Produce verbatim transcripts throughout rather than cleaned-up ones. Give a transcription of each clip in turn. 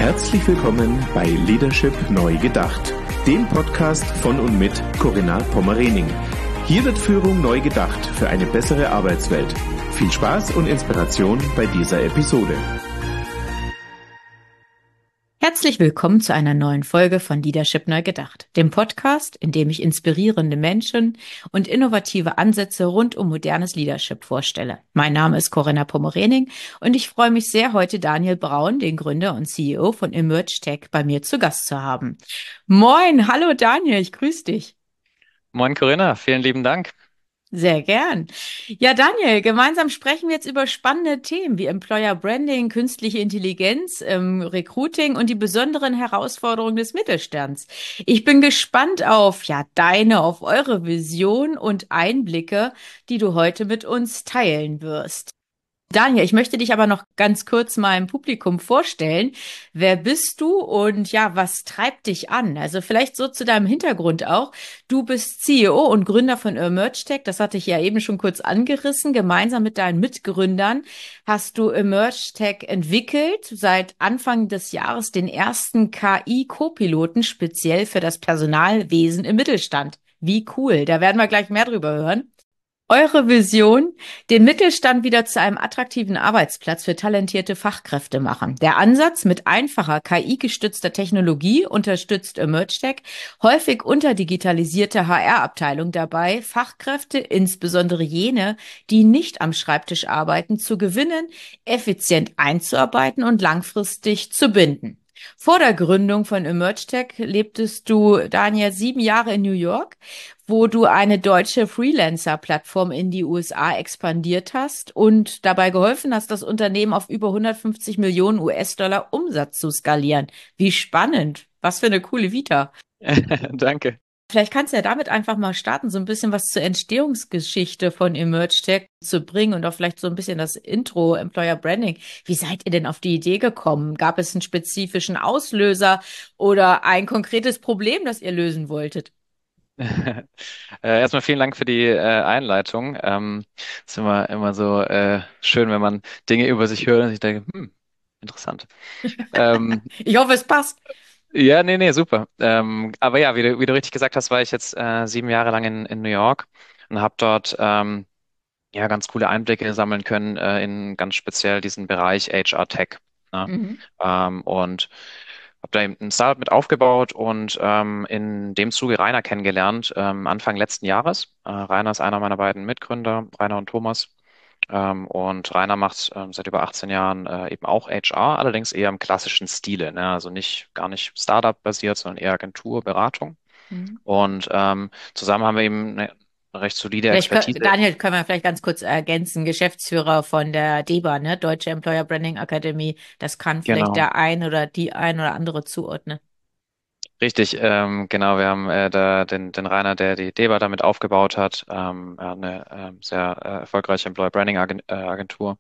Herzlich willkommen bei Leadership neu gedacht, dem Podcast von und mit Corinna Pommerening. Hier wird Führung neu gedacht für eine bessere Arbeitswelt. Viel Spaß und Inspiration bei dieser Episode. Herzlich willkommen zu einer neuen Folge von Leadership neu gedacht, dem Podcast, in dem ich inspirierende Menschen und innovative Ansätze rund um modernes Leadership vorstelle. Mein Name ist Corinna Pommerening und ich freue mich sehr, heute Daniel Braun, den Gründer und C E O von emergetech, bei mir zu Gast zu haben. Moin, hallo Daniel, ich grüße dich. Moin Corinna, vielen lieben Dank. Sehr gern. Ja, Daniel, gemeinsam sprechen wir jetzt über spannende Themen wie Employer Branding, künstliche Intelligenz, ähm, Recruiting und die besonderen Herausforderungen des Mittelstands. Ich bin gespannt auf, ja, deine, auf eure Vision und Einblicke, die du heute mit uns teilen wirst. Daniel, ich möchte dich aber noch ganz kurz meinem Publikum vorstellen. Wer bist du und ja, was treibt dich an? Also vielleicht so zu deinem Hintergrund auch. Du bist C E O und Gründer von emergetech. Das hatte ich ja eben schon kurz angerissen. Gemeinsam mit deinen Mitgründern hast du emergetech entwickelt. Seit Anfang des Jahres den ersten K I-Co-Piloten speziell für das Personalwesen im Mittelstand. Wie cool. Da werden wir gleich mehr drüber hören. Eure Vision, den Mittelstand wieder zu einem attraktiven Arbeitsplatz für talentierte Fachkräfte machen. Der Ansatz mit einfacher K I-gestützter Technologie unterstützt emergetech häufig unterdigitalisierte H R-Abteilung dabei, Fachkräfte, insbesondere jene, die nicht am Schreibtisch arbeiten, zu gewinnen, effizient einzuarbeiten und langfristig zu binden. Vor der Gründung von emergetech lebtest du, Daniel, sieben Jahre in New York, wo du eine deutsche Freelancer-Plattform in die U S A expandiert hast und dabei geholfen hast, das Unternehmen auf über hundertfünfzig Millionen U S-Dollar Umsatz zu skalieren. Wie spannend. Was für eine coole Vita. Danke. Vielleicht kannst du ja damit einfach mal starten, so ein bisschen was zur Entstehungsgeschichte von emergetech zu bringen und auch vielleicht so ein bisschen das Intro, Employer Branding. Wie seid ihr denn auf die Idee gekommen? Gab es einen spezifischen Auslöser oder ein konkretes Problem, das ihr lösen wolltet? Äh, erstmal vielen Dank für die äh, Einleitung. Ähm, ist immer, immer so äh, schön, wenn man Dinge über sich hört und sich denkt, hm, interessant. Ähm, Ich hoffe, es passt. ja, nee, nee, super. Ähm, aber ja, wie du, wie du richtig gesagt hast, war ich jetzt äh, sieben Jahre lang in, in New York und habe dort ähm, ja ganz coole Einblicke sammeln können äh, in ganz speziell diesen Bereich H R-Tech. Ne? Mhm. Ähm, und habe da eben ein Startup mit aufgebaut und ähm, in dem Zuge Rainer kennengelernt, ähm, Anfang letzten Jahres. Äh, Rainer ist einer meiner beiden Mitgründer, Rainer und Thomas. Ähm, und Rainer macht ähm, seit über achtzehn Jahren äh, eben auch H R, allerdings eher im klassischen Stile, ne? Also nicht gar nicht Startup-basiert, sondern eher Agentur, Beratung. Mhm. Und ähm, zusammen haben wir eben eine recht solide Vielleicht, kö- Expertise. Daniel, können wir vielleicht ganz kurz ergänzen, Geschäftsführer von der D E B A, ne? Deutsche Employer Branding Akademie. Das kann vielleicht Genau. der ein oder die ein oder andere zuordnen. Richtig, ähm, genau, wir haben äh, da den, den Rainer, der die D E B A damit aufgebaut hat. Ähm, er hat eine ähm, sehr äh, erfolgreiche Employer Branding Agen- äh, Agentur.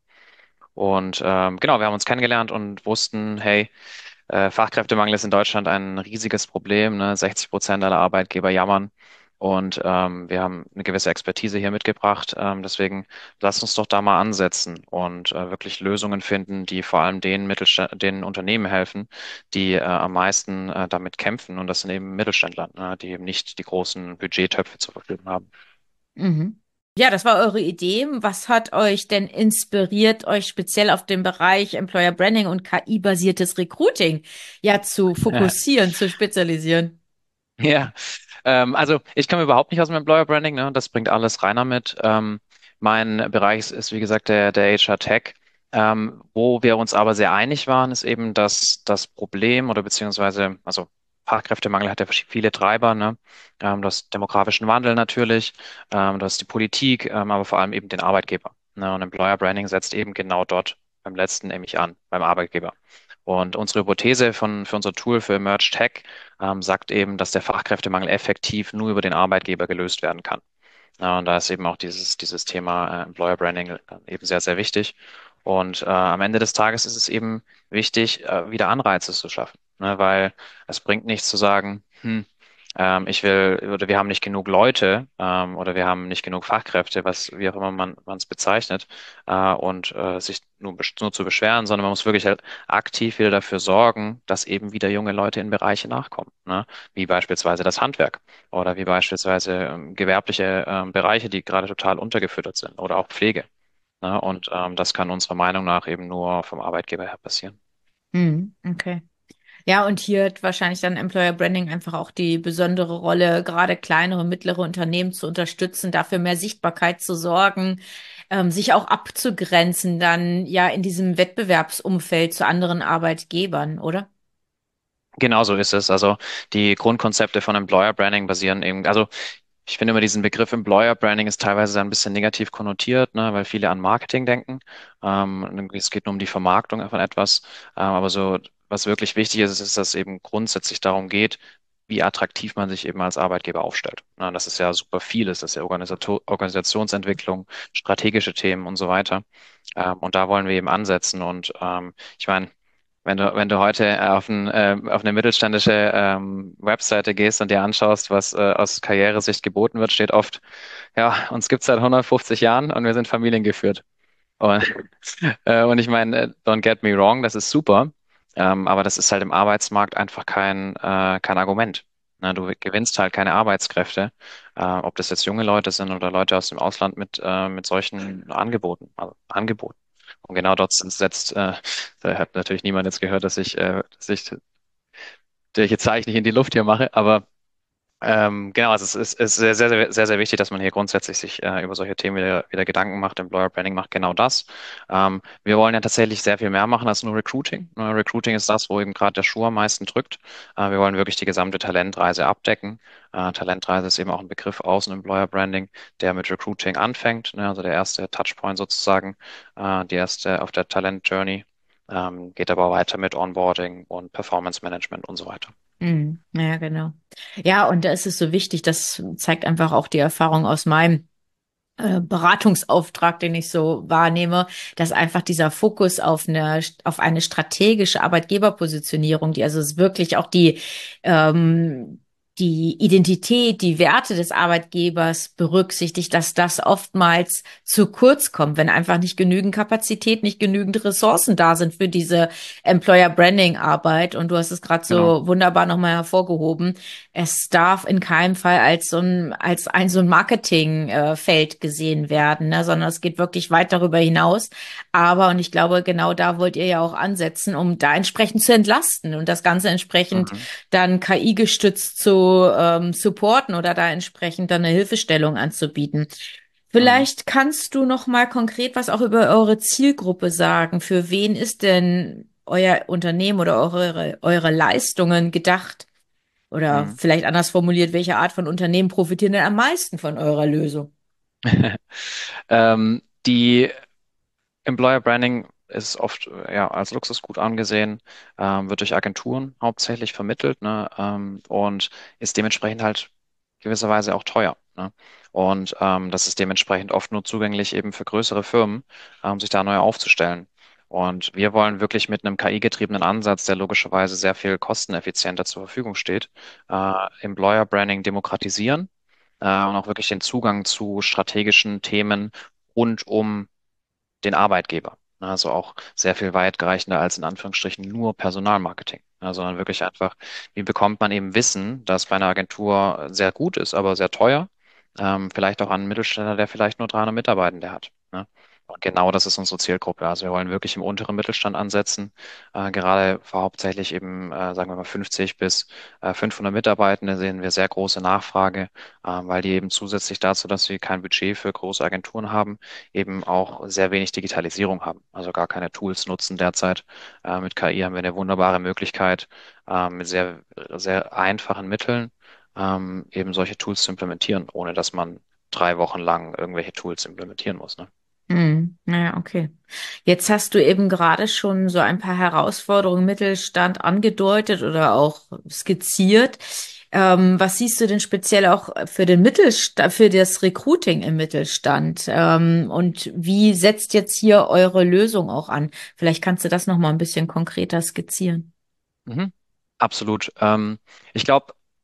Und ähm, genau, wir haben uns kennengelernt und wussten, hey, äh, Fachkräftemangel ist in Deutschland ein riesiges Problem. Ne? sechzig Prozent aller Arbeitgeber jammern. Und ähm, wir haben eine gewisse Expertise hier mitgebracht. Ähm, deswegen lasst uns doch da mal ansetzen und äh, wirklich Lösungen finden, die vor allem den Mittelsta den Unternehmen helfen, die äh, am meisten äh, damit kämpfen. Und das sind eben Mittelständler, ne? Die eben nicht die großen Budgettöpfe zur Verfügung haben. Mhm. Ja, das war eure Idee. Was hat euch denn inspiriert, euch speziell auf den Bereich Employer Branding und K I-basiertes Recruiting ja zu fokussieren, zu spezialisieren? Ja, ähm, also ich komme überhaupt nicht aus dem Employer Branding, ne? Das bringt alles Rainer mit. Ähm, mein Bereich ist, ist, wie gesagt, der, der H R Tech. Ähm, wo wir uns aber sehr einig waren, ist eben, dass das Problem oder beziehungsweise, also Fachkräftemangel hat ja verschi- viele Treiber, ne? Ähm, das demografischen Wandel natürlich, ähm, das die Politik, ähm, aber vor allem eben den Arbeitgeber. Ne? Und Employer Branding setzt eben genau dort beim letzten nämlich an, beim Arbeitgeber. Und unsere Hypothese von, für unser Tool für Emerge Tech ähm, sagt eben, dass der Fachkräftemangel effektiv nur über den Arbeitgeber gelöst werden kann. Ja, und da ist eben auch dieses, dieses Thema äh, Employer Branding äh, eben sehr, sehr wichtig. Und äh, am Ende des Tages ist es eben wichtig, äh, wieder Anreize zu schaffen. Ne? Weil es bringt nichts zu sagen, hm, ähm, ich will, oder wir haben nicht genug Leute, ähm, oder wir haben nicht genug Fachkräfte, was, wie auch immer man man es bezeichnet, äh, und äh, sich nur, besch- nur zu beschweren, sondern man muss wirklich halt aktiv wieder dafür sorgen, dass eben wieder junge Leute in Bereiche nachkommen, ne? Wie beispielsweise das Handwerk oder wie beispielsweise ähm, gewerbliche ähm, Bereiche, die gerade total untergefüttert sind oder auch Pflege. Ne? Und ähm, das kann unserer Meinung nach eben nur vom Arbeitgeber her passieren. Hm, okay. Ja, und hier hat wahrscheinlich dann Employer Branding einfach auch die besondere Rolle, gerade kleinere, mittlere Unternehmen zu unterstützen, dafür mehr Sichtbarkeit zu sorgen, ähm, sich auch abzugrenzen dann ja in diesem Wettbewerbsumfeld zu anderen Arbeitgebern, oder? Genau so ist es. Also die Grundkonzepte von Employer Branding basieren eben, also ich finde immer diesen Begriff Employer Branding ist teilweise ein bisschen negativ konnotiert, ne, weil viele an Marketing denken. Ähm, es geht nur um die Vermarktung von etwas. Ähm, aber so, was wirklich wichtig ist, ist, dass es eben grundsätzlich darum geht, wie attraktiv man sich eben als Arbeitgeber aufstellt. Na, das ist ja super vieles. Das ist ja Organisato Organisationsentwicklung, strategische Themen und so weiter. Ähm, und da wollen wir eben ansetzen. Und ähm, ich meine, wenn du, wenn du heute auf, ein, äh, auf eine mittelständische ähm, Webseite gehst und dir anschaust, was äh, aus Karrieresicht geboten wird, steht oft, ja, uns gibt's seit hundertfünfzig Jahren und wir sind familiengeführt. Und, äh, und ich meine, äh, don't get me wrong, das ist super, ähm, aber das ist halt im Arbeitsmarkt einfach kein, äh, kein Argument. Na, du gewinnst halt keine Arbeitskräfte, äh, ob das jetzt junge Leute sind oder Leute aus dem Ausland mit, äh, mit solchen Angeboten, also Angeboten. Und genau dort setzt, äh, da hat natürlich niemand jetzt gehört, dass ich, äh, dass ich, welche Zeichen ich in die Luft hier mache, aber ähm, genau, also es ist, ist sehr, sehr, sehr, sehr, sehr wichtig, dass man hier grundsätzlich sich äh, über solche Themen wieder, wieder Gedanken macht. Employer Branding macht genau das. Ähm, wir wollen ja tatsächlich sehr viel mehr machen als nur Recruiting. Nur Recruiting ist das, wo eben gerade der Schuh am meisten drückt. Äh, wir wollen wirklich die gesamte Talentreise abdecken. Äh, Talentreise ist eben auch ein Begriff aus dem Employer Branding, der mit Recruiting anfängt, ne? Also der erste Touchpoint sozusagen, äh, die erste auf der Talent Journey. Ähm, geht aber weiter mit Onboarding und Performance Management und so weiter. Hm, ja, genau. Ja, und da ist es so wichtig, das zeigt einfach auch die Erfahrung aus meinem äh, Beratungsauftrag, den ich so wahrnehme, dass einfach dieser Fokus auf eine, auf eine strategische Arbeitgeberpositionierung, die also es wirklich auch die, ähm, die Identität, die Werte des Arbeitgebers berücksichtigt, dass das oftmals zu kurz kommt, wenn einfach nicht genügend Kapazität, nicht genügend Ressourcen da sind für diese Employer Branding Arbeit. Und du hast es gerade Genau. so wunderbar nochmal hervorgehoben. Es darf in keinem Fall als so ein, als ein so ein Marketingfeld gesehen werden, ne, sondern es geht wirklich weit darüber hinaus. Aber, und ich glaube, genau da wollt ihr ja auch ansetzen, um da entsprechend zu entlasten und das Ganze entsprechend Mhm. dann K I-gestützt zu ähm, supporten oder da entsprechend dann eine Hilfestellung anzubieten. Mhm. Vielleicht kannst du noch mal konkret was auch über eure Zielgruppe sagen. Für wen ist denn euer Unternehmen oder eure, eure Leistungen gedacht? Oder Mhm. vielleicht anders formuliert, welche Art von Unternehmen profitieren denn am meisten von eurer Lösung? Ähm, die Employer Branding ist oft äh, ja, als Luxusgut angesehen, ähm, wird durch Agenturen hauptsächlich vermittelt, ne, ähm, und ist dementsprechend halt gewisserweise auch teuer. Ne? Und ähm, das ist dementsprechend oft nur zugänglich eben für größere Firmen, ähm, sich da neu aufzustellen. Und wir wollen wirklich mit einem K I-getriebenen Ansatz, der logischerweise sehr viel kosteneffizienter zur Verfügung steht, äh, Employer Branding demokratisieren, äh, und auch wirklich den Zugang zu strategischen Themen rund um den Arbeitgeber. Also auch sehr viel weitreichender als in Anführungsstrichen nur Personalmarketing. Ja, sondern wirklich einfach, wie bekommt man eben Wissen, das bei einer Agentur sehr gut ist, aber sehr teuer. Ähm, vielleicht auch an einen Mittelständler, der vielleicht nur dreihundert Mitarbeitende hat. Ne? Und genau das ist unsere Zielgruppe. Also wir wollen wirklich im unteren Mittelstand ansetzen, äh, gerade für hauptsächlich eben, äh, sagen wir mal, fünfzig bis äh, fünfhundert Mitarbeitende sehen wir sehr große Nachfrage, äh, weil die eben zusätzlich dazu, dass sie kein Budget für große Agenturen haben, eben auch sehr wenig Digitalisierung haben, also gar keine Tools nutzen derzeit. Äh, mit K I haben wir eine wunderbare Möglichkeit, äh, mit sehr, sehr einfachen Mitteln ähm, eben solche Tools zu implementieren, ohne dass man drei Wochen lang irgendwelche Tools implementieren muss. Ne? Hm, naja, okay. Jetzt hast du eben gerade schon so ein paar Herausforderungen im Mittelstand angedeutet oder auch skizziert. Ähm, was siehst du denn speziell auch für den Mittelstand, für das Recruiting im Mittelstand? Ähm, und wie setzt jetzt hier eure Lösung auch an? Vielleicht kannst du das noch mal ein bisschen konkreter skizzieren. Mhm. Absolut. Ähm, ich glaube,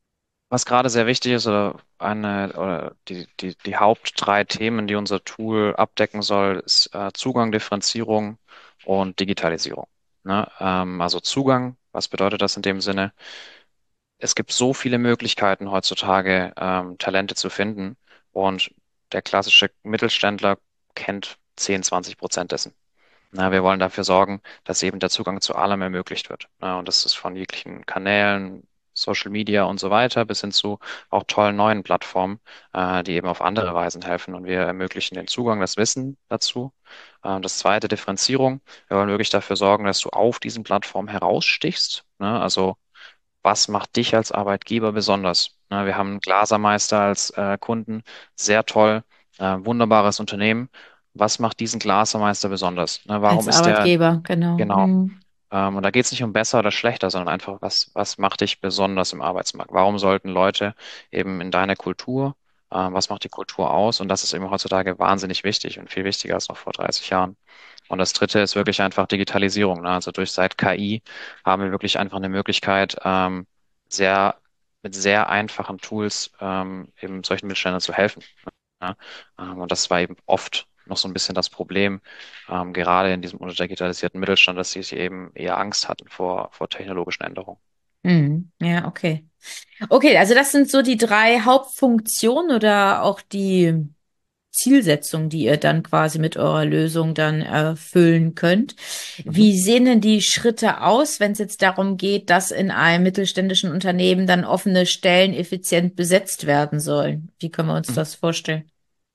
Was gerade sehr wichtig ist, oder eine, oder die, die, die Haupt drei Themen, die unser Tool abdecken soll, ist äh, Zugang, Differenzierung und Digitalisierung. Ne? Ähm, also Zugang, was bedeutet das in dem Sinne? Es gibt so viele Möglichkeiten heutzutage, ähm, Talente zu finden, und der klassische Mittelständler kennt zehn, zwanzig Prozent dessen. Na, wir wollen dafür sorgen, dass eben der Zugang zu allem ermöglicht wird. Na, und das ist von jeglichen Kanälen, Social Media und so weiter bis hin zu auch tollen neuen Plattformen, äh, die eben auf andere Weisen helfen. Und wir ermöglichen den Zugang, das Wissen dazu. Äh, das zweite, Differenzierung. Wir wollen wirklich dafür sorgen, dass du auf diesen Plattformen herausstichst. Ne? Also was macht dich als Arbeitgeber besonders? Ne, wir haben Glasermeister als äh, Kunden, sehr toll, äh, wunderbares Unternehmen. Was macht diesen Glasermeister besonders? Ne, Als warum ist der, Arbeitgeber, genau. genau, Hm. ähm, und da geht es nicht um besser oder schlechter, sondern einfach, was, was macht dich besonders im Arbeitsmarkt? Warum sollten Leute eben in deiner Kultur, ähm, was macht die Kultur aus? Und das ist eben heutzutage wahnsinnig wichtig und viel wichtiger als noch vor dreißig Jahren. Und das Dritte ist wirklich einfach Digitalisierung. Ne? Also durch seit K I haben wir wirklich einfach eine Möglichkeit, ähm, sehr, mit sehr einfachen Tools ähm, eben solchen Mittelständlern zu helfen. Ne? Ähm, und das war eben oft noch so ein bisschen das Problem, ähm, gerade in diesem unterdigitalisierten Mittelstand, dass sie eben eher Angst hatten vor, vor technologischen Änderungen. Hm. Ja, okay. Okay, also das sind so die drei Hauptfunktionen oder auch die Zielsetzung, die ihr dann quasi mit eurer Lösung dann erfüllen könnt. Mhm. Wie sehen denn die Schritte aus, wenn es jetzt darum geht, dass in einem mittelständischen Unternehmen dann offene Stellen effizient besetzt werden sollen? Wie können wir uns Mhm. das vorstellen?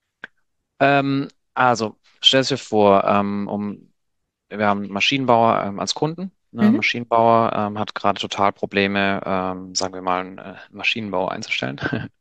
Ähm, also, stell dir vor, ähm, um wir haben einen Maschinenbauer ähm, als Kunden. Ne? Mhm. Maschinenbauer ähm, hat gerade total Probleme, ähm, sagen wir mal, einen äh, Maschinenbauer einzustellen.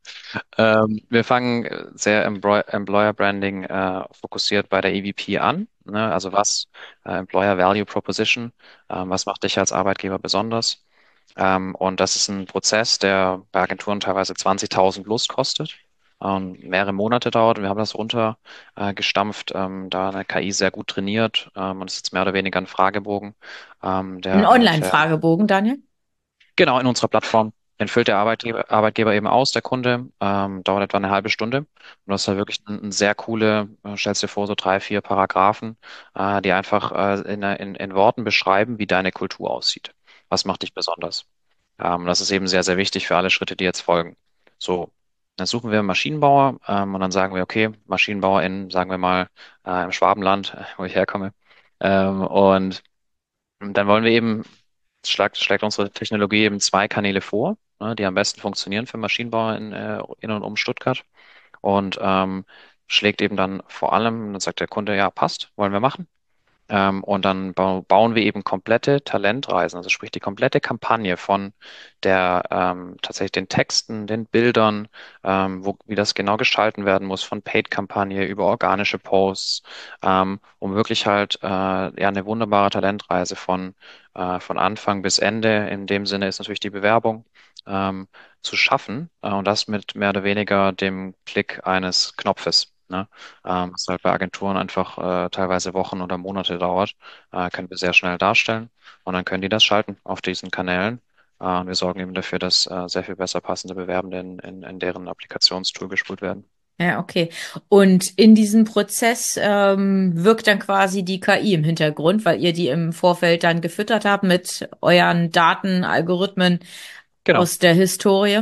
Ähm, wir fangen äh, sehr Embroy Employer Branding äh, fokussiert bei der E V P an. Ne? Also was äh, Employer Value Proposition, ähm, was macht dich als Arbeitgeber besonders? Ähm, und das ist ein Prozess, der bei Agenturen teilweise zwanzigtausend plus kostet und mehrere Monate dauert. Und wir haben das runter äh, gestampft, ähm, da eine K I sehr gut trainiert, ähm, und es ist jetzt mehr oder weniger ein Fragebogen, ähm, Ein der ungefähr Online-Fragebogen, Daniel? genau in unserer Plattform. Den füllt der Arbeitgeber, Arbeitgeber eben aus, der Kunde, ähm, dauert etwa eine halbe Stunde. Und das ist halt wirklich ein, ein sehr coole, äh, stellst dir vor, so drei, vier Paragraphen, äh, die einfach äh, in, in, in Worten beschreiben, wie deine Kultur aussieht. Was macht dich besonders? Ähm, das ist eben sehr, sehr wichtig für alle Schritte, die jetzt folgen. So, dann suchen wir einen Maschinenbauer, ähm, und dann sagen wir, okay, Maschinenbauer in, sagen wir mal, äh, im Schwabenland, äh, wo ich herkomme. Ähm, und dann wollen wir eben, schlägt, schlägt unsere Technologie eben zwei Kanäle vor, ne, die am besten funktionieren für Maschinenbauer in, äh, in und um Stuttgart. Und ähm, schlägt eben dann vor allem, dann sagt der Kunde, ja, passt, wollen wir machen. Ähm, und dann bau bauen wir eben komplette Talentreisen, also sprich die komplette Kampagne von der ähm, tatsächlich den Texten, den Bildern, ähm, wo, wie das genau gestalten werden muss, von Paid-Kampagne über organische Posts, ähm, um wirklich halt äh, ja eine wunderbare Talentreise von, äh, von Anfang bis Ende, in dem Sinne ist natürlich die Bewerbung, ähm, zu schaffen, äh, und das mit mehr oder weniger dem Klick eines Knopfes. Ne? Ähm, was halt bei Agenturen einfach äh, teilweise Wochen oder Monate dauert, äh, können wir sehr schnell darstellen, und dann können die das schalten auf diesen Kanälen. Äh, und wir sorgen eben dafür, dass äh, sehr viel besser passende Bewerbende in, in, in deren Applikationstool gespult werden. Ja, okay. Und in diesem Prozess ähm, wirkt dann quasi die K I im Hintergrund, weil ihr die im Vorfeld dann gefüttert habt mit euren Daten, Algorithmen Genau. aus der Historie.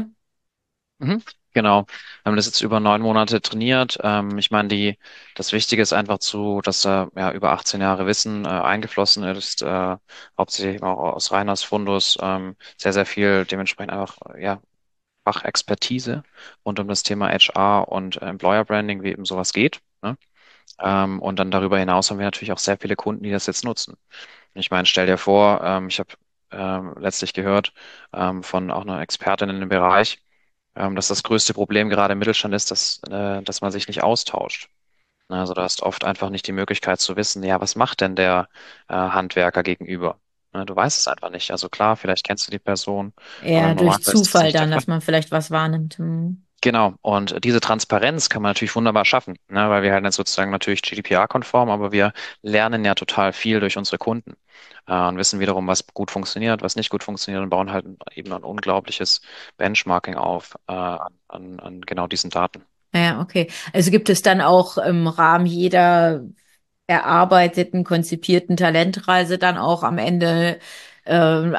Mhm. Genau. Wir haben das jetzt über neun Monate trainiert. Ähm, ich meine, die, das Wichtige ist einfach zu, dass da ja über achtzehn Jahre Wissen äh, eingeflossen ist, äh, hauptsächlich auch aus Reiners Fundus, ähm, sehr, sehr viel dementsprechend einfach, äh, ja, Fachexpertise rund um das Thema H R und äh, Employer Branding, wie eben sowas geht. Ne? Ähm, und dann darüber hinaus haben wir natürlich auch sehr viele Kunden, die das jetzt nutzen. Ich meine, stell dir vor, ähm, ich habe ähm, letztlich gehört ähm, von auch einer Expertin in dem Bereich, ähm, dass das größte Problem gerade im Mittelstand ist, dass, äh, dass man sich nicht austauscht. Ne, also du hast oft einfach nicht die Möglichkeit zu wissen, ja, was macht denn der äh, Handwerker gegenüber? Ne, du weißt es einfach nicht. Also klar, vielleicht kennst du die Person, aber Eher durch normalerweise ist das Zufall nicht der dann, Fall. dass man vielleicht was wahrnimmt. Hm. Genau, und diese Transparenz kann man natürlich wunderbar schaffen, ne? Weil wir halt jetzt sozusagen natürlich G D P R-konform, aber wir lernen ja total viel durch unsere Kunden äh, und wissen wiederum, was gut funktioniert, was nicht gut funktioniert und bauen halt eben ein unglaubliches Benchmarking auf äh, an, an, an genau diesen Daten. Ja, okay. Also gibt es dann auch im Rahmen jeder erarbeiteten, konzipierten Talentreise dann auch am Ende äh,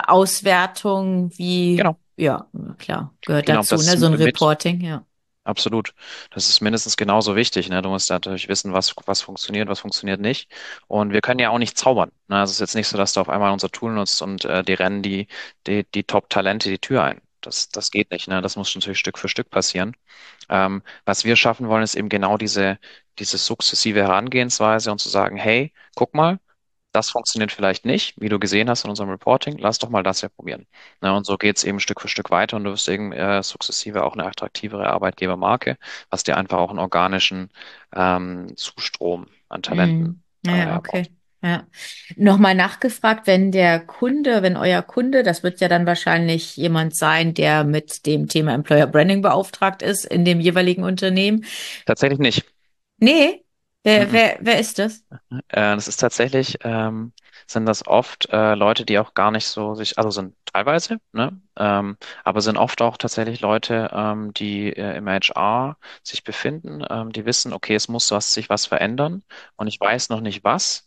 Auswertung, wie, Genau, ja, klar, gehört genau, dazu, das ne? ist So ein mit. Reporting, ja. Absolut. Das ist mindestens genauso wichtig, ne? Du musst natürlich wissen, was, was funktioniert, was funktioniert nicht. Und wir können ja auch nicht zaubern. Ne? Also es ist jetzt nicht so, dass du auf einmal unser Tool nutzt und äh, die rennen die, die, die Top-Talente die Tür ein. Das, das geht nicht, ne? Das muss natürlich Stück für Stück passieren. Ähm, was wir schaffen wollen, ist eben genau diese, diese sukzessive Herangehensweise und zu sagen, hey, guck mal, das funktioniert vielleicht nicht, wie du gesehen hast in unserem Reporting. Lass doch mal das ja probieren. Ne, und so geht es eben Stück für Stück weiter und du wirst eben äh, sukzessive auch eine attraktivere Arbeitgebermarke, was dir einfach auch einen organischen ähm, Zustrom an Talenten Mhm. äh, Ja, erbaut. okay. Ja. Nochmal nachgefragt, wenn der Kunde, wenn euer Kunde, das wird ja dann wahrscheinlich jemand sein, der mit dem Thema Employer Branding beauftragt ist in dem jeweiligen Unternehmen. Tatsächlich nicht. Nee, wer, Mhm. wer, wer ist das? Äh, das ist tatsächlich, ähm, sind das oft äh, Leute, die auch gar nicht so sich, also sind teilweise, ne, ähm, aber sind oft auch tatsächlich Leute, ähm, die äh, im H R sich befinden, ähm, die wissen, okay, es muss was, sich was verändern und ich weiß noch nicht was,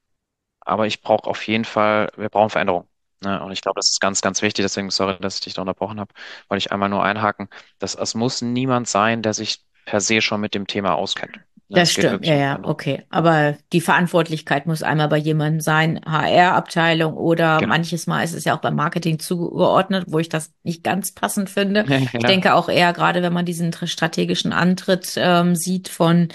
aber ich brauche auf jeden Fall, wir brauchen Veränderung. Ne? Und ich glaube, das ist ganz, ganz wichtig, deswegen sorry, dass ich dich da unterbrochen habe, wollte ich einmal nur einhaken, dass es muss niemand sein, der sich per se schon mit dem Thema auskennt. Ne? Das Es geht stimmt, ja, wirklich um ja, Veränderung. okay. Aber die Verantwortlichkeit muss einmal bei jemandem sein, H R-Abteilung oder Genau. manches Mal ist es ja auch beim Marketing zugeordnet, wo ich das nicht ganz passend finde. Ich Ja. denke auch eher, gerade wenn man diesen tr- strategischen Antritt ähm, sieht von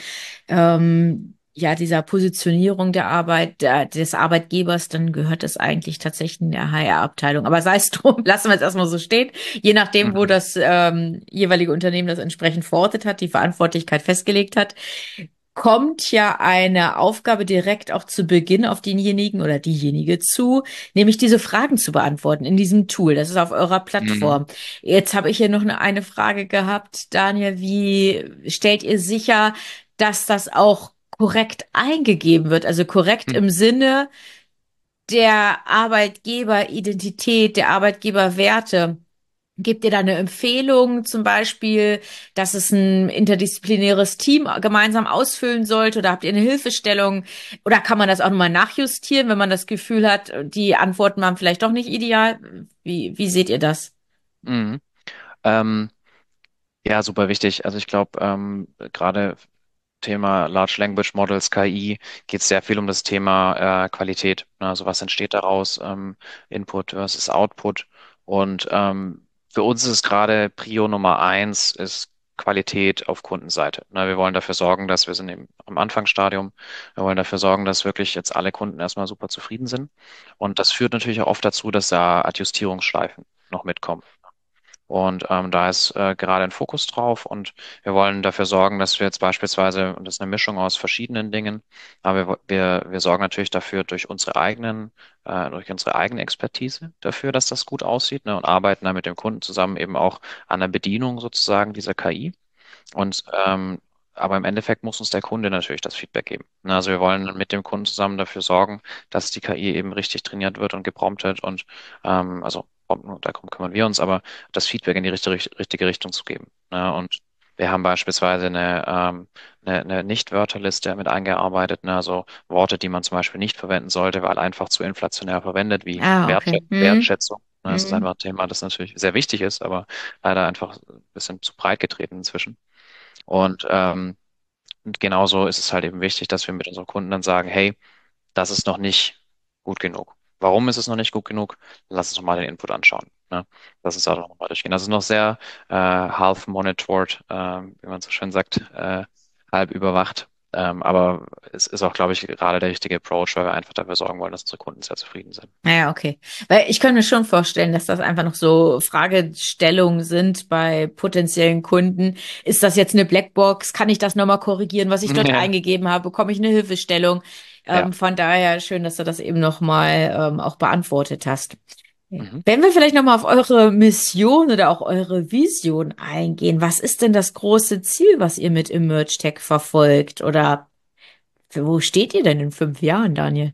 ähm, ja dieser Positionierung der Arbeit, der, des Arbeitgebers, dann gehört es eigentlich tatsächlich in der H R-Abteilung. Aber sei es drum, lassen wir es erstmal so stehen. Je nachdem, wo Mhm. das ähm, jeweilige Unternehmen das entsprechend verortet hat, die Verantwortlichkeit festgelegt hat, kommt ja eine Aufgabe direkt auch zu Beginn auf denjenigen oder diejenige zu, nämlich diese Fragen zu beantworten in diesem Tool. Das ist auf eurer Mhm. Plattform. Jetzt habe ich hier noch eine, eine Frage gehabt, Daniel. Wie stellt ihr sicher, dass das auch korrekt eingegeben wird? Also korrekt Mhm. im Sinne der Arbeitgeberidentität, der Arbeitgeberwerte. Gebt ihr da eine Empfehlung, zum Beispiel, dass es ein interdisziplinäres Team gemeinsam ausfüllen sollte? Oder habt ihr eine Hilfestellung? Oder kann man das auch nochmal nachjustieren, wenn man das Gefühl hat, die Antworten waren vielleicht doch nicht ideal? Wie, wie seht ihr das? Mhm. Ähm, ja, super wichtig. Also ich glaube, ähm, gerade Thema Large Language Models, K I, geht es sehr viel um das Thema äh, Qualität. Ne? Also was entsteht daraus, ähm, Input versus Output. Und ähm, für uns ist es gerade Prio Nummer eins, ist Qualität auf Kundenseite. Ne? Wir wollen dafür sorgen, dass wir sind eben am Anfangsstadium. Wir wollen dafür sorgen, dass wirklich jetzt alle Kunden erstmal super zufrieden sind. Und das führt natürlich auch oft dazu, dass da Adjustierungsschleifen noch mitkommen. Und ähm, da ist äh, gerade ein Fokus drauf und wir wollen dafür sorgen, dass wir jetzt beispielsweise, und das ist eine Mischung aus verschiedenen Dingen, aber wir, wir, wir sorgen natürlich dafür durch unsere eigenen, äh, durch unsere eigene Expertise dafür, dass das gut aussieht, ne, und arbeiten dann mit dem Kunden zusammen eben auch an der Bedienung sozusagen dieser K I. Und ähm, aber im Endeffekt muss uns der Kunde natürlich das Feedback geben. Ne, also wir wollen mit dem Kunden zusammen dafür sorgen, dass die K I eben richtig trainiert wird und gepromptet und ähm, also prompt- darum kümmern wir uns, aber das Feedback in die richtige, richtige Richtung zu geben. Ne? Und wir haben beispielsweise eine, ähm, eine, eine Nicht-Wörterliste mit eingearbeitet, ne? Also Worte, die man zum Beispiel nicht verwenden sollte, weil einfach zu inflationär verwendet, wie Ah, okay. Wertschä Hm, Wertschätzung. Ne? Das ist hm. einfach ein Thema, das natürlich sehr wichtig ist, aber leider einfach ein bisschen zu breit getreten inzwischen. Und ähm, und genauso ist es halt eben wichtig, dass wir mit unseren Kunden dann sagen, hey, das ist noch nicht gut genug. Warum ist es noch nicht gut genug? Lass uns doch mal den Input anschauen. Ne? Lass uns da doch nochmal durchgehen. Das ist noch sehr äh, half monitored, äh, wie man so schön sagt, äh, halb überwacht. Ähm, aber es ist auch, glaube ich, gerade der richtige Approach, weil wir einfach dafür sorgen wollen, dass unsere Kunden sehr zufrieden sind. Naja, okay. Weil ich könnte mir schon vorstellen, dass das einfach noch so Fragestellungen sind bei potenziellen Kunden. Ist das jetzt eine Blackbox? Kann ich das nochmal korrigieren, was ich dort Ja, eingegeben habe? Bekomme ich eine Hilfestellung? ja. Ähm, von daher schön, dass du das eben nochmal ähm, auch beantwortet hast. Mhm. Wenn wir vielleicht nochmal auf eure Mission oder auch eure Vision eingehen, was ist denn das große Ziel, was ihr mit Emerge Tech verfolgt? Oder wo steht ihr denn in fünf Jahren, Daniel?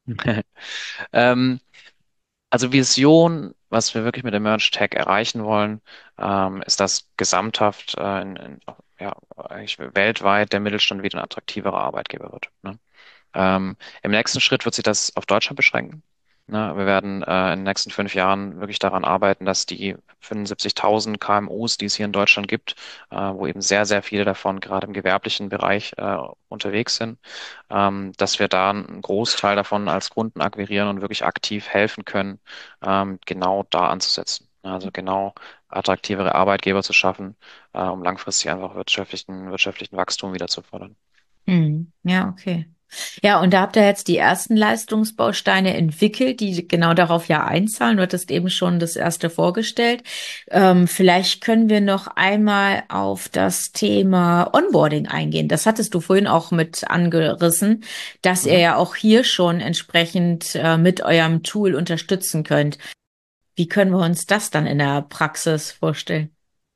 Ähm, also Vision, was wir wirklich mit Emerge Tech erreichen wollen, ähm, ist, dass gesamthaft äh, in, in, ja, eigentlich weltweit der Mittelstand wieder ein attraktiverer Arbeitgeber wird. Ne? Ähm, Im nächsten Schritt wird sich das auf Deutschland beschränken. Ne? Wir werden äh, in den nächsten fünf Jahren wirklich daran arbeiten, dass die fünfundsiebzigtausend K M Us, die es hier in Deutschland gibt, äh, wo eben sehr, sehr viele davon gerade im gewerblichen Bereich äh, unterwegs sind, ähm, dass wir da einen Großteil davon als Kunden akquirieren und wirklich aktiv helfen können, ähm, genau da anzusetzen. Also genau attraktivere Arbeitgeber zu schaffen, äh, um langfristig einfach wirtschaftlichen, wirtschaftlichen Wachstum wieder zu fördern. Hm, ja, okay. Ja, und da habt ihr jetzt die ersten Leistungsbausteine entwickelt, die genau darauf ja einzahlen. Du hattest eben schon das erste vorgestellt. Ähm, vielleicht können wir noch einmal auf das Thema Onboarding eingehen. Das hattest du vorhin auch mit angerissen, dass ihr Mhm. ja auch hier schon entsprechend äh, mit eurem Tool unterstützen könnt. Wie können wir uns das dann in der Praxis vorstellen?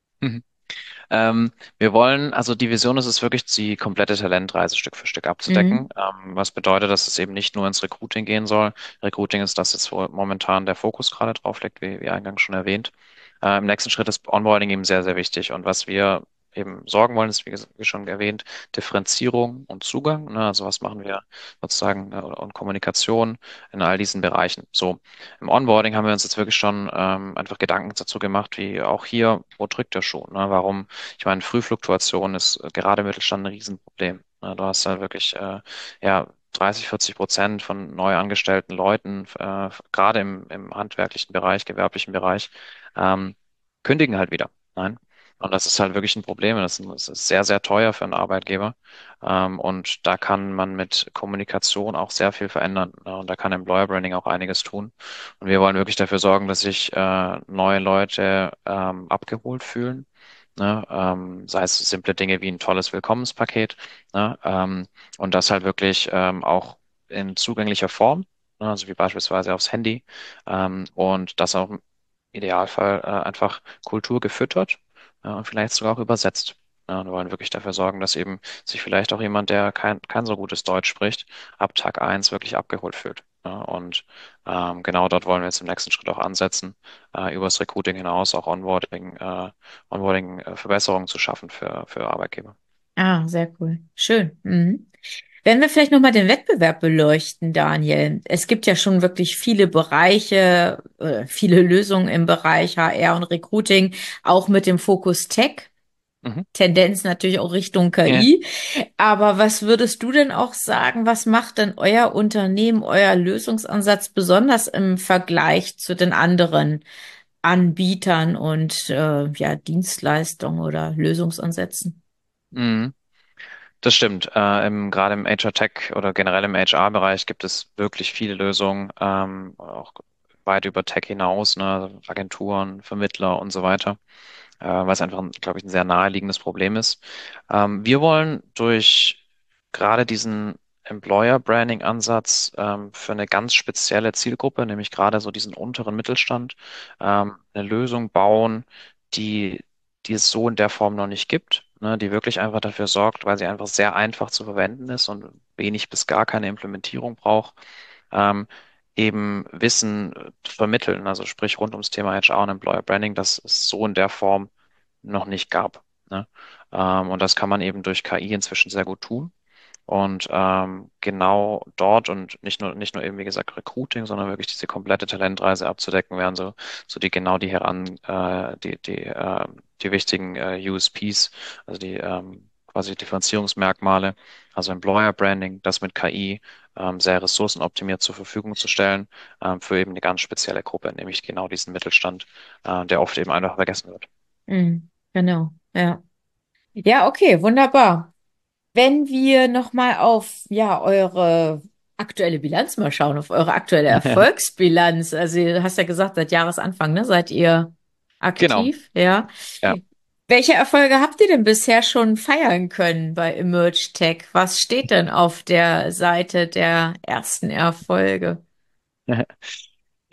Ähm, Wir wollen, also die Vision ist es wirklich, die komplette Talentreise Stück für Stück abzudecken. Mhm. Ähm, was bedeutet, dass es eben nicht nur ins Recruiting gehen soll. Recruiting ist das jetzt, wo momentan der Fokus gerade drauf liegt, wie, wie eingangs schon erwähnt. Äh, im nächsten Schritt ist Onboarding eben sehr, sehr wichtig. Und was wir eben sorgen wollen, ist, wie, ges- wie schon erwähnt, Differenzierung und Zugang. Ne? Also was machen wir sozusagen äh, und Kommunikation in all diesen Bereichen. So, im Onboarding haben wir uns jetzt wirklich schon ähm, einfach Gedanken dazu gemacht, wie auch hier, wo drückt der Schuh? Ne? Warum ich meine, Frühfluktuation ist äh, gerade im Mittelstand ein Riesenproblem. Ne, du hast da wirklich äh, ja, dreißig, vierzig Prozent von neu angestellten Leuten, äh, gerade im, im handwerklichen Bereich, gewerblichen Bereich, ähm, kündigen halt wieder. Nein. Und das ist halt wirklich ein Problem. Das ist, das ist sehr, sehr teuer für einen Arbeitgeber. Ähm, und da kann man mit Kommunikation auch sehr viel verändern. Ne? Und da kann Employer Branding auch einiges tun. Und wir wollen wirklich dafür sorgen, dass sich äh, neue Leute ähm, abgeholt fühlen, ne? Ähm, sei es simple Dinge wie ein tolles Willkommenspaket, ne? Ähm, und das halt wirklich ähm, auch in zugänglicher Form, ne? Also wie beispielsweise aufs Handy, ähm, und das auch im Idealfall äh, einfach Kultur gefüttert, äh, und vielleicht sogar auch übersetzt. Ja, und wir wollen wirklich dafür sorgen, dass eben sich vielleicht auch jemand, der kein, kein so gutes Deutsch spricht, ab Tag eins wirklich abgeholt fühlt. Ja, und ähm, genau dort wollen wir jetzt im nächsten Schritt auch ansetzen, äh, übers Recruiting hinaus auch Onboarding, äh, Onboarding-Verbesserungen zu schaffen für, für Arbeitgeber. Ah, sehr cool. Schön. Mhm. Wenn wir vielleicht nochmal den Wettbewerb beleuchten, Daniel. Es gibt ja schon wirklich viele Bereiche, äh, viele Lösungen im Bereich H R und Recruiting, auch mit dem Fokus Tech. Mhm. Tendenz natürlich auch Richtung Ja. K I. Aber was würdest du denn auch sagen, was macht denn euer Unternehmen, euer Lösungsansatz besonders im Vergleich zu den anderen Anbietern und äh, ja, Dienstleistungen oder Lösungsansätzen? Mhm. Das stimmt. Äh, im, gerade im H R-Tech oder generell im H R-Bereich gibt es wirklich viele Lösungen, ähm, auch weit über Tech hinaus, ne, also Agenturen, Vermittler und so weiter, äh, weil es einfach, glaube ich, ein sehr naheliegendes Problem ist. Ähm, wir wollen durch gerade diesen Employer Branding Ansatz ähm, für eine ganz spezielle Zielgruppe, nämlich gerade so diesen unteren Mittelstand, ähm, eine Lösung bauen, die, die es so in der Form noch nicht gibt, ne, die wirklich einfach dafür sorgt, weil sie einfach sehr einfach zu verwenden ist und wenig bis gar keine Implementierung braucht, ähm, eben Wissen äh, vermitteln, also sprich rund ums Thema H R und Employer Branding, das es so in der Form noch nicht gab. Ne? Ähm, und das kann man eben durch K I inzwischen sehr gut tun. Und ähm, genau dort und nicht nur, nicht nur eben, wie gesagt, Recruiting, sondern wirklich diese komplette Talentreise abzudecken, wären so, so die genau die heran, äh, die, die, äh, die wichtigen äh, U S Ps, also die ähm, quasi Differenzierungsmerkmale, also Employer Branding, das mit K I ähm, sehr ressourcenoptimiert zur Verfügung zu stellen, ähm, für eben eine ganz spezielle Gruppe, nämlich genau diesen Mittelstand, äh, der oft eben einfach vergessen wird. Mhm, genau, ja. Ja, okay, wunderbar. Wenn wir nochmal auf ja eure aktuelle Bilanz mal schauen, auf eure aktuelle Erfolgsbilanz. Also du hast ja gesagt, seit Jahresanfang, ne, seid ihr Genau, aktiv, ja. ja. Welche Erfolge habt ihr denn bisher schon feiern können bei Emerge Tech? Was steht denn auf der Seite der ersten Erfolge?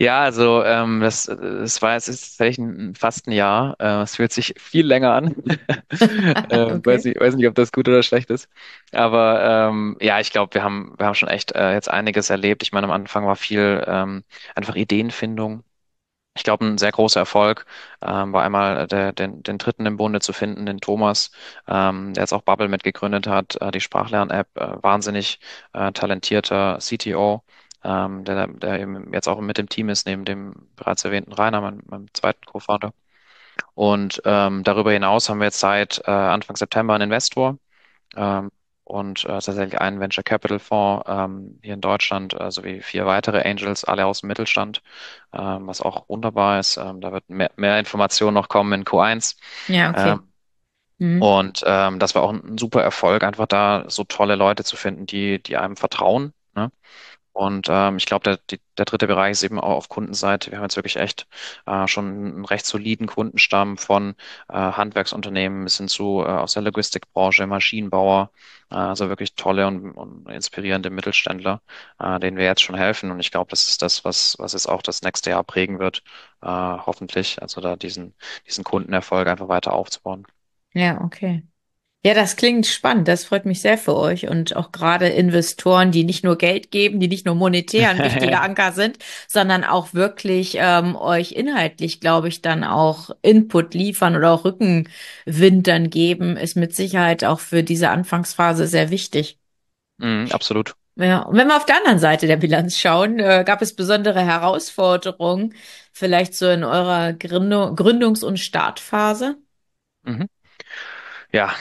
Ja, also ähm, das, das war jetzt ist tatsächlich ein, fast ein Jahr. Äh, es fühlt sich viel länger an. Ähm, weiß Okay. nicht, weiß nicht, ob das gut oder schlecht ist. Aber ähm, ja, ich glaube, wir haben, wir haben schon echt äh, jetzt einiges erlebt. Ich meine, am Anfang war viel ähm, einfach Ideenfindung. Ich glaube, ein sehr großer Erfolg ähm, war einmal der, den, den Dritten im Bunde zu finden, den Thomas, ähm, der jetzt auch Bubble mitgegründet hat, äh, die Sprachlern-App, äh, wahnsinnig äh, talentierter C T O, ähm, der, der eben jetzt auch mit dem Team ist, neben dem bereits erwähnten Rainer, meinem, meinem zweiten Co-Founder. Und ähm, darüber hinaus haben wir jetzt seit äh, Anfang September einen Investor, ähm, und äh, tatsächlich einen Venture Capital Fonds ähm, hier in Deutschland, äh, sowie vier weitere Angels, alle aus dem Mittelstand, ähm, was auch wunderbar ist. Ähm, da wird mehr, mehr Informationen noch kommen in Q eins. Ja, Ähm, okay. Mhm. und ähm, das war auch ein, ein super Erfolg, einfach da so tolle Leute zu finden, die, die einem vertrauen. Ne? Und ähm, ich glaube, der, die, der dritte Bereich ist eben auch auf Kundenseite. Wir haben jetzt wirklich echt äh, schon einen recht soliden Kundenstamm von äh, Handwerksunternehmen bis hin zu äh, aus der Logistikbranche, Maschinenbauer, äh, also wirklich tolle und, und inspirierende Mittelständler, äh, denen wir jetzt schon helfen. Und ich glaube, das ist das, was, was jetzt auch das nächste Jahr prägen wird, äh, hoffentlich. Also da diesen, diesen Kundenerfolg einfach weiter aufzubauen. Ja, okay. Ja, das klingt spannend. Das freut mich sehr für euch und auch gerade Investoren, die nicht nur Geld geben, die nicht nur monetär ein wichtiger Anker sind, sondern auch wirklich ähm, euch inhaltlich, glaube ich, dann auch Input liefern oder auch Rückenwind dann geben, ist mit Sicherheit auch für diese Anfangsphase sehr wichtig. Mhm, absolut. Ja, und wenn wir auf der anderen Seite der Bilanz schauen, äh, gab es besondere Herausforderungen, vielleicht so in eurer Gründung, Gründungs- und Startphase? Mhm. Ja,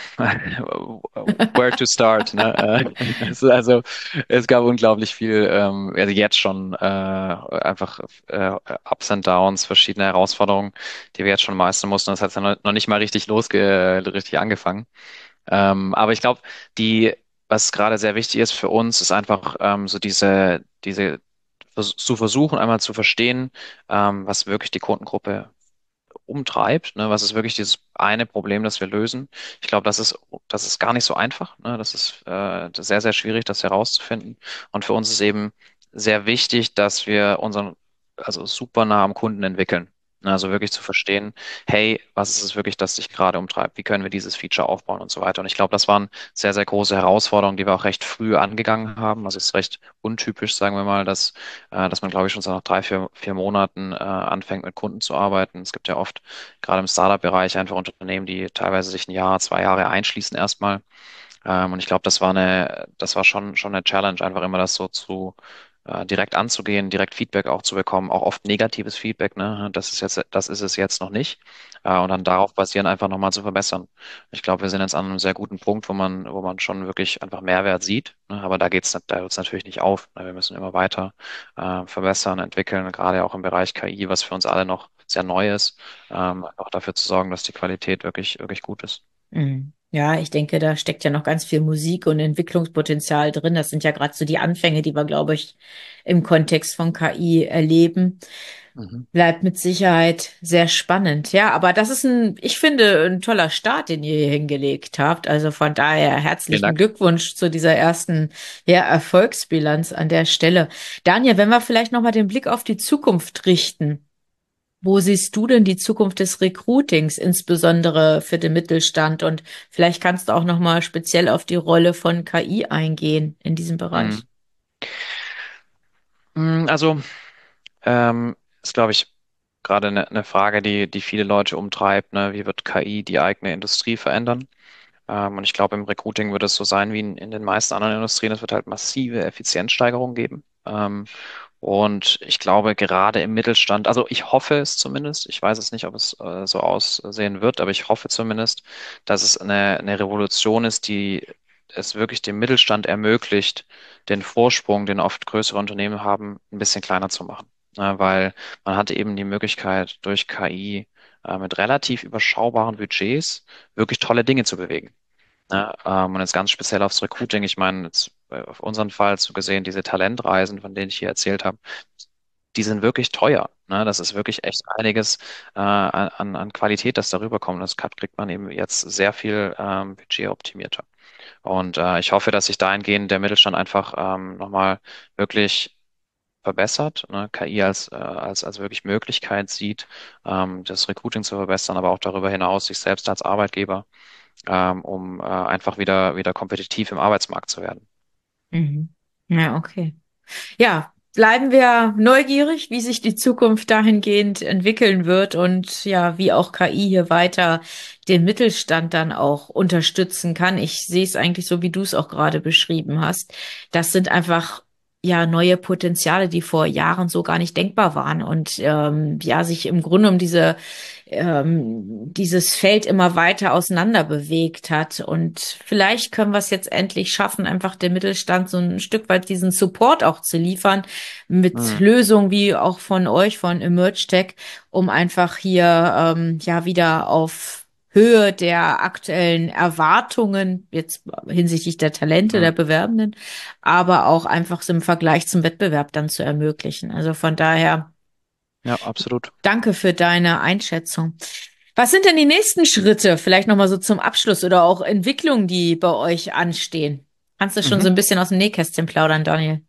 where to start, ne? Äh, es ist Also es gab unglaublich viel, ähm, also jetzt schon äh, einfach äh, Ups and Downs, verschiedene Herausforderungen, die wir jetzt schon meistern mussten. Das hat ja noch noch nicht mal richtig losge richtig angefangen. Ähm, aber ich glaube, die, was gerade sehr wichtig ist für uns, ist einfach ähm, so diese, diese vers- zu versuchen, einmal zu verstehen, ähm, was wirklich die Kundengruppe umtreibt, ne? Was ist wirklich dieses eine Problem, das wir lösen? Ich glaube, das ist, das ist gar nicht so einfach, ne? Das ist äh, sehr, sehr schwierig, das herauszufinden. Und für uns ist eben sehr wichtig, dass wir unseren, also super nah am Kunden entwickeln. Ne? Also wirklich zu verstehen, hey, was ist es wirklich, das dich gerade umtreibt? Wie können wir dieses Feature aufbauen und so weiter? Und ich glaube, das waren sehr, sehr große Herausforderungen, die wir auch recht früh angegangen haben. Also es ist recht untypisch, sagen wir mal, dass, äh, dass man, glaube ich, schon so nach drei, vier, vier Monaten äh, anfängt, mit Kunden zu arbeiten. Es gibt ja oft gerade im Startup-Bereich einfach Unternehmen, die teilweise sich ein Jahr, zwei Jahre einschließen erstmal. Ähm, und ich glaube, das war eine, das war schon, schon eine Challenge, einfach immer das so zu äh, direkt anzugehen, direkt Feedback auch zu bekommen, auch oft negatives Feedback, ne? Das ist jetzt, das ist es jetzt noch nicht. Äh, und dann darauf basieren einfach nochmal zu verbessern. Ich glaube, wir sind jetzt an einem sehr guten Punkt, wo man, wo man schon wirklich einfach Mehrwert sieht. Ne? Aber da geht's, da hört es natürlich nicht auf. Ne? Wir müssen immer weiter äh, verbessern, entwickeln, gerade auch im Bereich K I, was für uns alle noch sehr neu ist, ähm, auch dafür zu sorgen, dass die Qualität wirklich, wirklich gut ist. Mhm. Ja, ich denke, da steckt ja noch ganz viel Musik und Entwicklungspotenzial drin. Das sind ja gerade so die Anfänge, die wir, glaube ich, im Kontext von K I erleben. Mhm. Bleibt mit Sicherheit sehr spannend. Ja, aber das ist ein, ich finde, ein toller Start, den ihr hier hingelegt habt. Also von daher Vielen herzlichen Dank. Glückwunsch zu dieser ersten, ja, Erfolgsbilanz an der Stelle. Daniel, wenn wir vielleicht nochmal den Blick auf die Zukunft richten. Wo siehst du denn die Zukunft des Recruitings, insbesondere für den Mittelstand? Und vielleicht kannst du auch noch mal speziell auf die Rolle von K I eingehen in diesem Mhm. Bereich. Mm, Also, ähm, ist, glaube ich, gerade eine, eine Frage, die, die viele Leute umtreibt, ne? Wie wird K I die eigene Industrie verändern? Ähm, und ich glaube, im Recruiting wird es so sein wie in, in den meisten anderen Industrien. Es wird halt massive Effizienzsteigerungen geben. Ähm, und ich glaube, gerade im Mittelstand, also ich hoffe es zumindest, ich weiß es nicht, ob es äh, so aussehen wird, aber ich hoffe zumindest, dass es eine, eine Revolution ist, die es wirklich dem Mittelstand ermöglicht, den Vorsprung, den oft größere Unternehmen haben, ein bisschen kleiner zu machen. Ja, weil man hat eben die Möglichkeit, durch K I äh, mit relativ überschaubaren Budgets wirklich tolle Dinge zu bewegen. Ne? Ähm, und jetzt ganz speziell aufs Recruiting. Ich meine, jetzt äh, auf unseren Fall zu gesehen, diese Talentreisen, von denen ich hier erzählt habe, die sind wirklich teuer. Ne? Das ist wirklich echt einiges äh, an, an Qualität, das darüber kommt. Das kriegt man eben jetzt sehr viel ähm, budgetoptimierter. Und äh, ich hoffe, dass sich dahingehend der Mittelstand einfach ähm, nochmal wirklich verbessert, ne? K I als, äh, als, als wirklich Möglichkeit sieht, ähm, das Recruiting zu verbessern, aber auch darüber hinaus sich selbst als Arbeitgeber, ähm, um äh, einfach wieder, wieder kompetitiv im Arbeitsmarkt zu werden. Mhm. Ja, okay. Ja, bleiben wir neugierig, wie sich die Zukunft dahingehend entwickeln wird und ja, wie auch K I hier weiter den Mittelstand dann auch unterstützen kann. Ich sehe es eigentlich so, wie du es auch gerade beschrieben hast. Das sind einfach ja neue Potenziale, die vor Jahren so gar nicht denkbar waren und ähm, ja, sich im Grunde um diese ähm, dieses Feld immer weiter auseinander bewegt hat. Und vielleicht können wir es jetzt endlich schaffen, einfach dem Mittelstand so ein Stück weit diesen Support auch zu liefern mit Mhm. Lösungen wie auch von euch, von EmergeTech, um einfach hier ähm, ja wieder auf Höhe der aktuellen Erwartungen, jetzt hinsichtlich der Talente der Mhm. Bewerbenden, aber auch einfach so im Vergleich zum Wettbewerb dann zu ermöglichen. Also von daher Ja, absolut. danke für deine Einschätzung. Was sind denn die nächsten Schritte? Vielleicht nochmal so zum Abschluss oder auch Entwicklungen, die bei euch anstehen. Kannst du schon so Mhm. ein bisschen aus dem Nähkästchen plaudern, Daniel?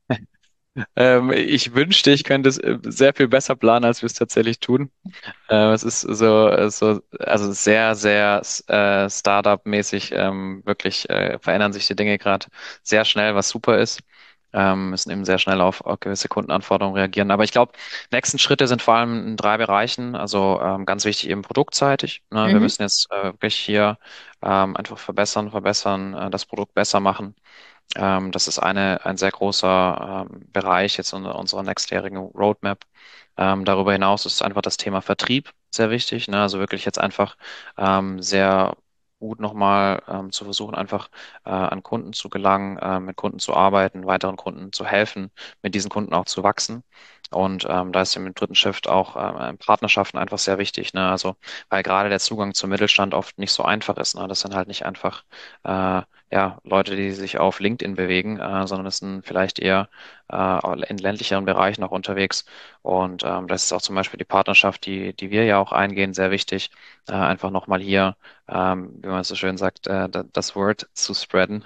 Ähm, ich wünschte, ich könnte es äh, sehr viel besser planen, als wir es tatsächlich tun. Äh, es ist so, äh, so, also sehr, sehr äh, Startup-mäßig. Ähm, wirklich äh, verändern sich die Dinge gerade sehr schnell, was super ist. Ähm, müssen eben sehr schnell auf, auf gewisse Kundenanforderungen reagieren. Aber ich glaube, nächsten Schritte sind vor allem in drei Bereichen. Also ähm, ganz wichtig eben produktseitig. Ne? Wir Mhm. müssen jetzt äh, wirklich hier ähm, einfach verbessern, verbessern, äh, das Produkt besser machen. Ähm, das ist eine, ein sehr großer ähm, Bereich jetzt in unserer nächstjährigen Roadmap. Ähm, darüber hinaus ist einfach das Thema Vertrieb sehr wichtig. Ne? Also wirklich jetzt einfach ähm, sehr gut nochmal ähm, zu versuchen, einfach äh, an Kunden zu gelangen, äh, mit Kunden zu arbeiten, weiteren Kunden zu helfen, mit diesen Kunden auch zu wachsen. Und ähm, da ist im dritten Shift auch ähm, Partnerschaften einfach sehr wichtig. Ne? Also weil gerade der Zugang zum Mittelstand oft nicht so einfach ist. Ne? Das sind halt nicht einfach äh, ja, Leute, die sich auf LinkedIn bewegen, äh, sondern es sind vielleicht eher äh, in ländlicheren Bereichen auch unterwegs. Und ähm, das ist auch zum Beispiel die Partnerschaft, die, die wir ja auch eingehen, sehr wichtig. Äh, einfach nochmal hier, ähm, wie man so schön sagt, äh, da- das Word zu spreaden,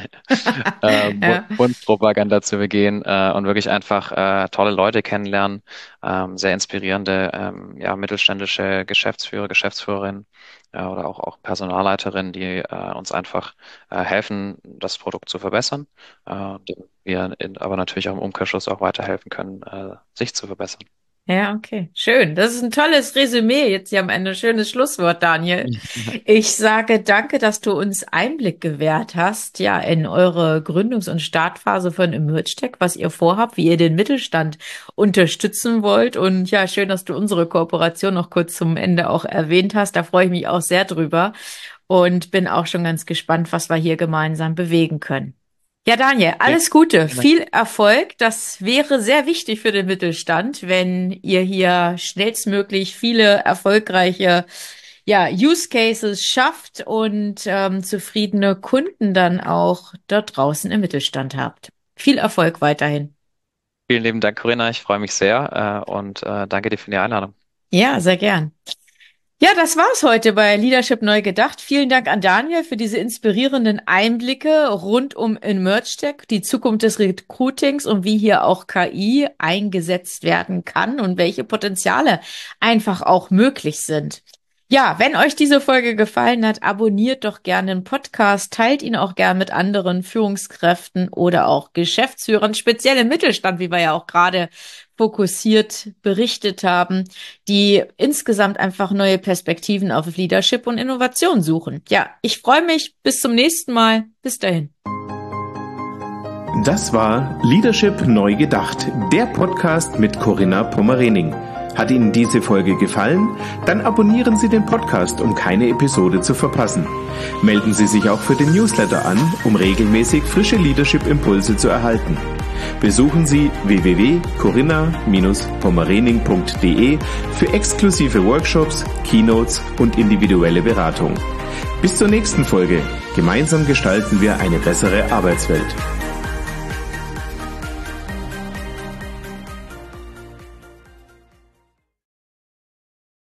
ähm, Mu- Ja. Mundpropaganda zu begehen äh, und wirklich einfach äh, tolle Leute kennenlernen, ähm, sehr inspirierende ähm, ja, mittelständische Geschäftsführer, Geschäftsführerinnen äh, oder auch, auch Personalleiterinnen, die äh, uns einfach äh, helfen, das Produkt zu verbessern, äh, dem wir in, aber natürlich auch im Umkehrschluss auch weiterhelfen können, äh, sich zu verbessern. Ja, okay. Schön. Das ist ein tolles Resümee jetzt hier am Ende. Schönes Schlusswort, Daniel. Ich sage danke, dass du uns Einblick gewährt hast, ja, in eure Gründungs- und Startphase von EmergeTech, was ihr vorhabt, wie ihr den Mittelstand unterstützen wollt. Und ja, schön, dass du unsere Kooperation noch kurz zum Ende auch erwähnt hast. Da freue ich mich auch sehr drüber und bin auch schon ganz gespannt, was wir hier gemeinsam bewegen können. Ja, Daniel, Ja, alles Gute, vielen Dank. viel Erfolg. Das wäre sehr wichtig für den Mittelstand, wenn ihr hier schnellstmöglich viele erfolgreiche, ja, Use Cases schafft und ähm, zufriedene Kunden dann auch dort draußen im Mittelstand habt. Viel Erfolg weiterhin. Vielen lieben Dank, Corinna. Ich freue mich sehr äh, und äh, danke dir für die Einladung. Ja, sehr gern. Ja, das war's heute bei Leadership neu gedacht. Vielen Dank an Daniel für diese inspirierenden Einblicke rund um EmergeTech, die Zukunft des Recruitings und wie hier auch K I eingesetzt werden kann und welche Potenziale einfach auch möglich sind. Ja, wenn euch diese Folge gefallen hat, abonniert doch gerne den Podcast, teilt ihn auch gern mit anderen Führungskräften oder auch Geschäftsführern, speziell im Mittelstand, wie wir ja auch gerade fokussiert berichtet haben, die insgesamt einfach neue Perspektiven auf Leadership und Innovation suchen. Ja, ich freue mich. Bis zum nächsten Mal. Bis dahin. Das war Leadership neu gedacht, der Podcast mit Corinna Pommerening. Hat Ihnen diese Folge gefallen? Dann abonnieren Sie den Podcast, um keine Episode zu verpassen. Melden Sie sich auch für den Newsletter an, um regelmäßig frische Leadership-Impulse zu erhalten. Besuchen Sie w w w punkt corinna Bindestrich pommerening punkt d e für exklusive Workshops, Keynotes und individuelle Beratung. Bis zur nächsten Folge. Gemeinsam gestalten wir eine bessere Arbeitswelt.